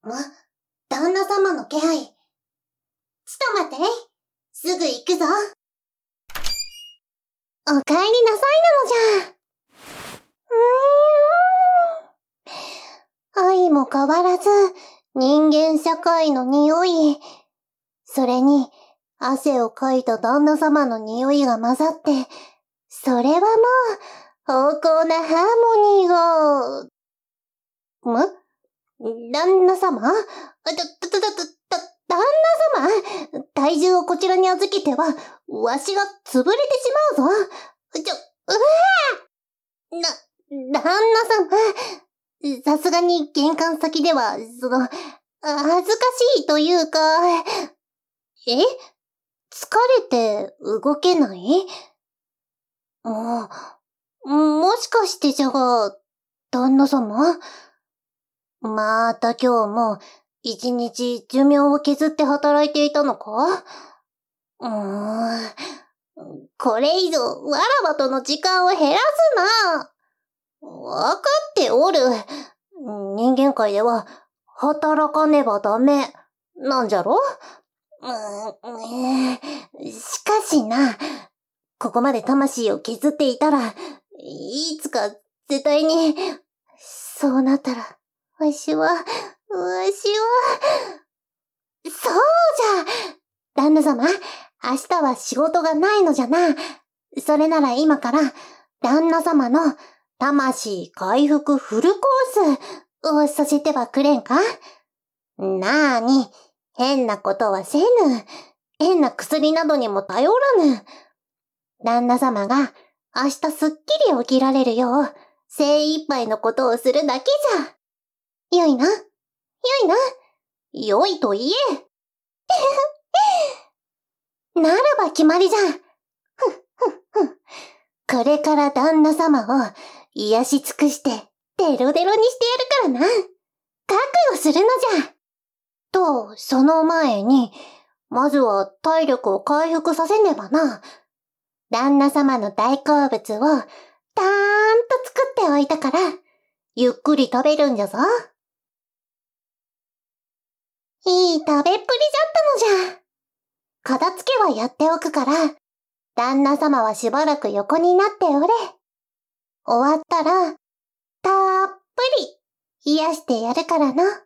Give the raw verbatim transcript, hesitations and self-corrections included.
旦那様の気配。ちょっと待って。すぐ行くぞ。お帰りなさいなのじゃ。うーん。愛も変わらず、人間社会の匂い。それに、汗をかいた旦那様の匂いが混ざって、それはもう、濃厚なハーモニーが、ん？旦那様？だ、だ、だ、だ、だ、旦那様？体重をこちらに預けては、わしが潰れてしまうぞ。ちょ、うわぁ！な、旦那様。さすがに玄関先では、その、恥ずかしいというか、え？疲れて動けない？もう、もしかしてじゃが、旦那様？また今日も一日寿命を削って働いていたのか？うーん。これ以上わらわとの時間を減らすな。わかっておる。人間界では働かねばダメなんじゃろ？うーん、しかしな、ここまで魂を削っていたら、いつか絶対に、そうなったら、わしは、わしは、そうじゃ！旦那様、明日は仕事がないのじゃな。それなら今から、旦那様の魂回復フルコースをさせてはくれんか？なーに、変なことはせぬ。変な薬などにも頼らぬ。旦那様が明日すっきり起きられるよう、精一杯のことをするだけじゃ。よいな？よいな？よいと言え。ならば決まりじゃ。ふんふんふん。これから旦那様を癒し尽くしてデロデロにしてやるからな。覚悟するのじゃ。と、その前に、まずは体力を回復させねばな。旦那様の大好物を、たーんと作っておいたから、ゆっくり食べるんじゃぞ。いい食べっぷりじゃったのじゃ。片付けはやっておくから、旦那様はしばらく横になっておれ。終わったら、たっぷり癒してやるからな。